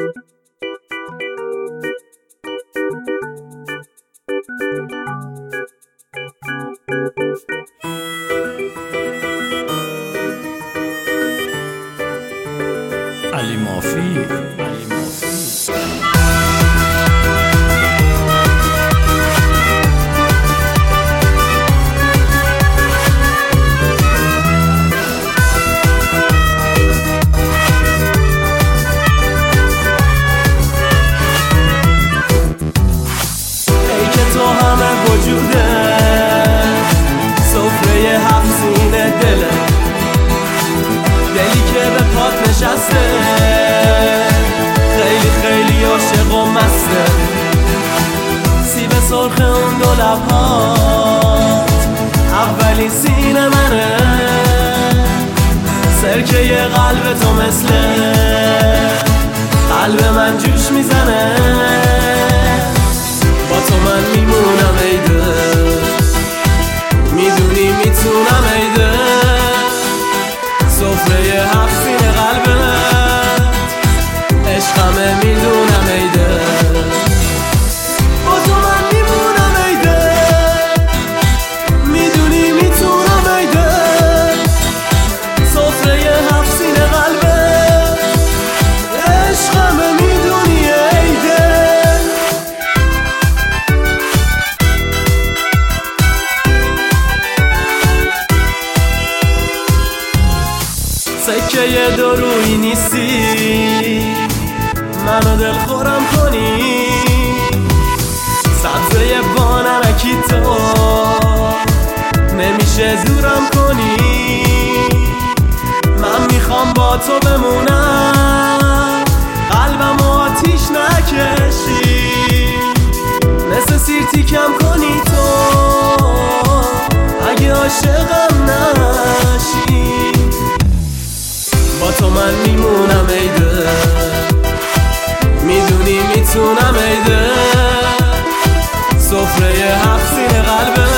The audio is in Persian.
علی مافی وجوده سفره هفت سینه دلی که به پات نشسته، خیلی خیلی عاشق و مسته. سیب سرخ اون دو لبهات اولین سینه منه، سرکه قلب تو مثل قلب من جوش میزنه. با تو من میمونم ای دل، میدونی میتونم ای دل. سفره هفت سینه قلبت عشقمه، میدونم ای دل. با تو من میمونم ای دل، میدونی میتونم ای دل. سفره هفت سینه قلبت عشقمه، میدونی ای دل. سکه دو روی نیستی، منو دل خورم کنی. سبزه با نمکی تو نمیشه زورم کنی. من میخوام با تو بمونم، قلبم آتیش نکشی. مثل سیرتی کم کنی تو اگه عاشقم نشی. با تو من میمونم ای دل، میدونی میتونم ای دل. سفره هفت سینه قلبت